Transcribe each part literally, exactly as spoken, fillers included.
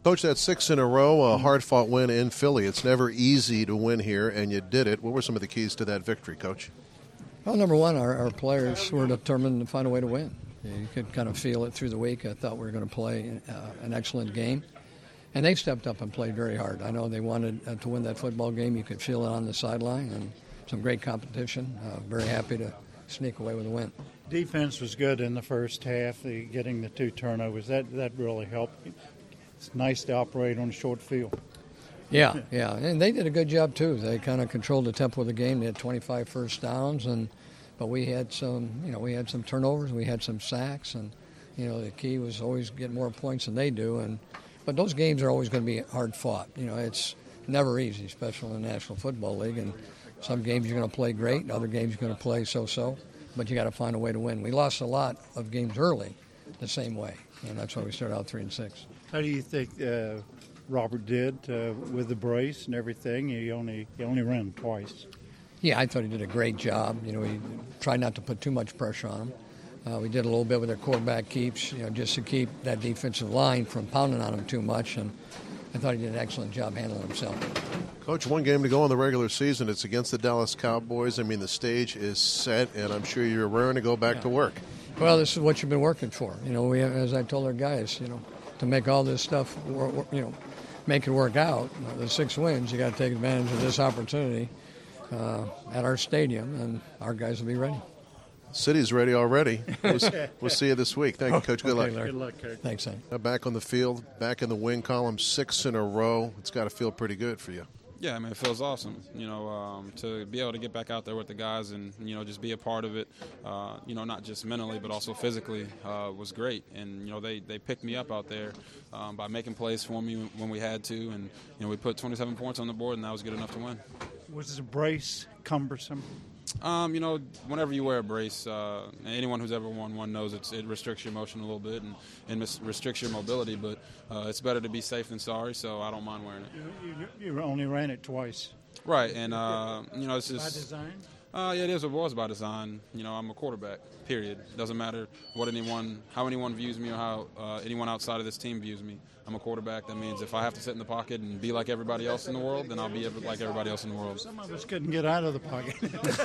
Coach, that's six in a row, a hard-fought win in Philly. It's never easy to win here, and you did it. What were some of the keys to that victory, Coach? Well, number one, our, our players were determined to find a way to win. You could kind of feel it through the week. I thought we were going to play uh, an excellent game. And they stepped up and played very hard. I know they wanted uh, to win that football game. You could feel it on the sideline, and some great competition. Uh, very happy to sneak away with a win. Defense was good in the first half, the, getting the two turnovers. That, that really helped. It's nice to operate on a short field. Yeah, yeah, and they did a good job too. They kind of controlled the tempo of the game. They had twenty-five first downs, and but we had some, you know, we had some turnovers, we had some sacks, and you know the key was always get more points than they do. And but those games are always going to be hard fought. You know, it's never easy, especially in the National Football League. And some games you're going to play great, other games you're going to play so-so. But you got to find a way to win. We lost a lot of games early, the same way, and that's why we started out three and six. How do you think uh, Robert did uh, with the brace and everything? He only he only ran twice. Yeah, I thought he did a great job. You know, he tried not to put too much pressure on him. Uh, we did a little bit with our quarterback keeps, you know, just to keep that defensive line from pounding on him too much. And I thought he did an excellent job handling himself. Coach, one game to go in the regular season. It's against the Dallas Cowboys. I mean, the stage is set, and I'm sure you're raring to go back yeah. to work. Well, this is what you've been working for. You know, we, as I told our guys, you know, to make all this stuff, you know, make it work out, the six wins, you got to take advantage of this opportunity uh, at our stadium, and our guys will be ready. City's ready already. We'll, we'll see you this week. Thank you, Coach. Good okay, luck. Larry. Good luck, Coach. Thanks, Sam. Back on the field, back in the win column, six in a row. It's got to feel pretty good for you. Yeah, I mean, it feels awesome, you know, um, to be able to get back out there with the guys and, you know, just be a part of it, uh, you know, not just mentally but also physically uh, was great. And, you know, they, they picked me up out there um, by making plays for me when we had to. And, you know, we put twenty-seven points on the board, and that was good enough to win. Was the brace cumbersome? Um, you know, whenever you wear a brace, uh, anyone who's ever worn one knows it's, it restricts your motion a little bit and, and mis- restricts your mobility, but uh, it's better to be safe than sorry, so I don't mind wearing it. You, you, you only ran it twice. Right, and, uh, you know, it's just... By design? Uh, yeah, it is. It was by design. You know, I'm a quarterback, period. It doesn't matter what anyone, how anyone views me or how uh, anyone outside of this team views me. I'm a quarterback. That means if I have to sit in the pocket and be like everybody else in the world, then I'll be like everybody else in the world. Some of us couldn't get out of the pocket.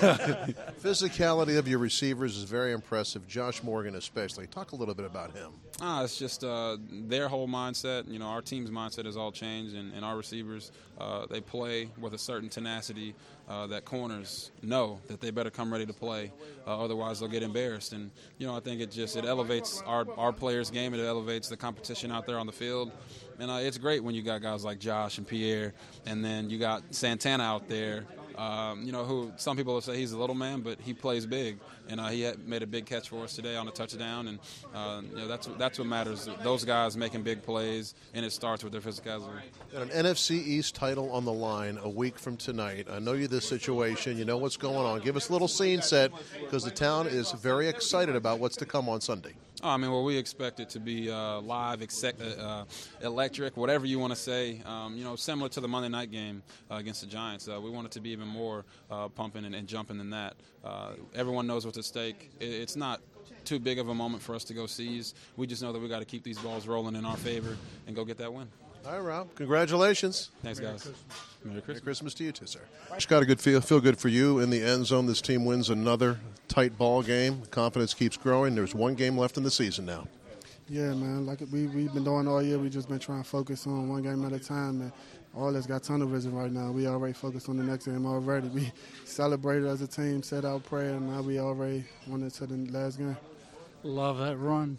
Physicality of your receivers is very impressive. Josh Morgan especially. Talk a little bit about him. Ah, it's just uh, their whole mindset. You know, our team's mindset has all changed, and, and our receivers, uh, they play with a certain tenacity uh, that corners know that they better come ready to play, uh, otherwise they'll get embarrassed. And you know, I think it just it elevates our our players' game. It elevates the competition out there on the field. And uh, it's great when you got guys like Josh and Pierre, and then you got Santana out there. Um, you know, who some people will say he's a little man, but he plays big, and uh, he had made a big catch for us today on a touchdown, and uh, you know that's that's what matters. Those guys making big plays, and it starts with their physicality. Got an N F C East title on the line a week from tonight. I know you this situation. You know what's going on. Give us a little scene set because the town is very excited about what's to come on Sunday. Oh, I mean, well, we expect it to be uh, live, exec- uh, electric, whatever you want to say. Um, you know, similar to the Monday night game uh, against the Giants. Uh, we want it to be even more uh, pumping and, and jumping than that. Uh, everyone knows what's at stake. It, it's not too big of a moment for us to go seize. We just know that we got to keep these balls rolling in our favor and go get that win. All right, Rob. Congratulations. Thanks, guys. Merry Christmas, Merry Christmas. Merry Christmas to you too, sir. It's got a good feel. Feel good for you in the end zone. This team wins another tight ball game. Confidence keeps growing. There's one game left in the season now. Yeah, man. Like we we've been doing all year. We just been trying to focus on one game at a time. And all that's got tunnel vision right now. We already focused on the next game already. We celebrated as a team, said our prayer, and now we already went into the last game. Love that run.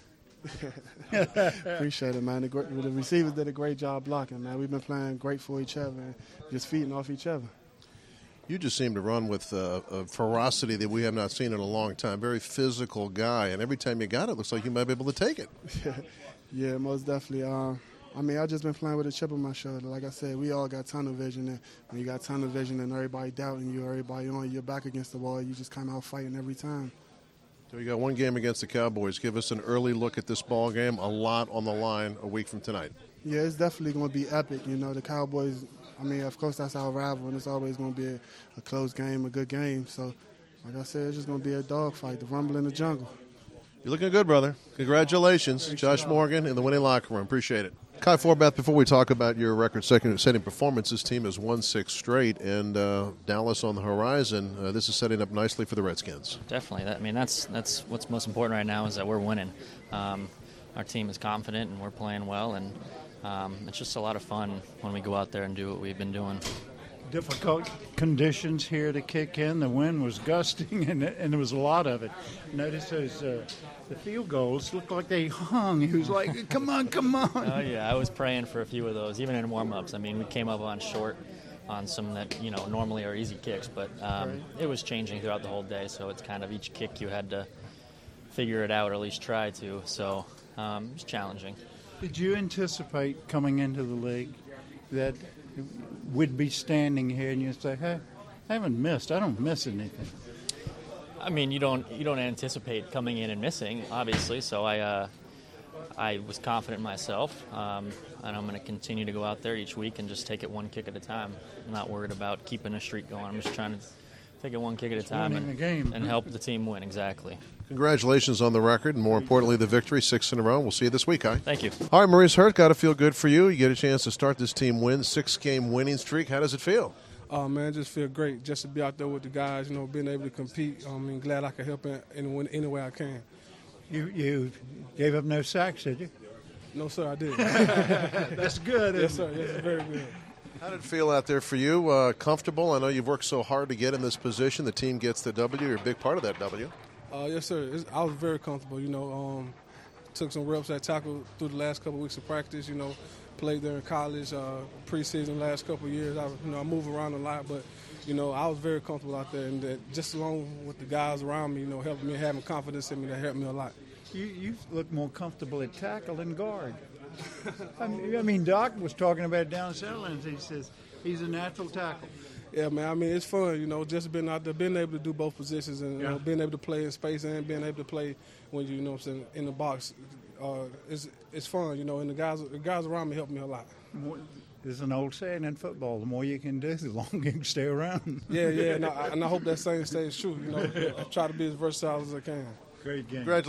Appreciate it, man. The, the receivers did a great job blocking, man. We've been playing great for each other and just feeding off each other. You just seem to run with uh, a ferocity that we have not seen in a long time. Very physical guy, and every time you got it, it looks like you might be able to take it. Yeah, most definitely. Uh, I mean, I've just been playing with a chip on my shoulder. Like I said, we all got tunnel vision, and when you got tunnel vision and everybody doubting you, everybody on your back against the wall, you just come out fighting every time. So you got one game against the Cowboys. Give us an early look at this ball game. A lot on the line a week from tonight. Yeah, it's definitely going to be epic. You know, the Cowboys, I mean, of course, that's our rival, and it's always going to be a, a close game, a good game. So, like I said, it's just going to be a dogfight, the rumble in the jungle. You're looking good, brother. Congratulations. Josh Morgan in the winning locker room. Appreciate it. Kai Forbath, before we talk about your record-setting performance, this team has won six straight, and uh, Dallas on the horizon. Uh, this is setting up nicely for the Redskins. Definitely. I mean, that's that's what's most important right now is that we're winning. Um, our team is confident, and we're playing well, and um, it's just a lot of fun when we go out there and do what we've been doing. Difficult conditions here to kick in. The wind was gusting, and, and there was a lot of it. Notice those uh, the field goals looked like they hung. He was like, "Come on, come on!" Oh yeah, I was praying for a few of those, even in warm-ups. I mean, we came up on short on some that you know normally are easy kicks, but um, Right. it was changing throughout the whole day. So it's kind of each kick you had to figure it out, or at least try to. So um, it was challenging. Did you anticipate coming into the league that we'd be standing here and you'd say, "Hey, I haven't missed. I don't miss anything." I mean, you don't you don't anticipate coming in and missing, obviously. So I uh, I was confident in myself, um, and I'm going to continue to go out there each week and just take it one kick at a time. I'm not worried about keeping a streak going. I'm just trying to take it one kick at a time winning and, the game. and help the team win. Exactly. Congratulations on the record, and more importantly, the victory, six in a row. We'll see you this week, Kai. Thank you. All right, Maurice Hurt, got to feel good for you. You get a chance to start this team win, six-game winning streak. How does it feel? Oh, man, just feel great just to be out there with the guys, you know, being able to compete. I mean, glad I can help in any, any way I can. You you gave up no sacks, did you? No, sir, I did. That's good. Yes, isn't sir. Yes, sir, very good. How did it feel out there for you? Uh, comfortable? I know you've worked so hard to get in this position. The team gets the W. You're a big part of that W. Uh, yes, sir. It's, I was very comfortable. You know, um, took some reps at tackle through the last couple of weeks of practice. You know, played there in college, uh, preseason last couple of years. I, you know, I move around a lot, but you know, I was very comfortable out there, and that just along with the guys around me, you know, helping me, having confidence in me, that helped me a lot. You you look more comfortable at tackle than guard. I mean, I mean, Doc was talking about it down in Southlands. He says he's a natural tackle. Yeah, man. I mean, it's fun, you know, just being out there, being able to do both positions, and you Yeah. know, being able to play in space and being able to play when you, you know, what I'm saying, in the box. Uh, it's it's fun, you know, and the guys the guys around me help me a lot. There's an old saying in football: the more you can do, the longer you can stay around. Yeah, yeah, and I, and I hope that same stays true. You know, I try to be as versatile as I can. Great game. Congratulations.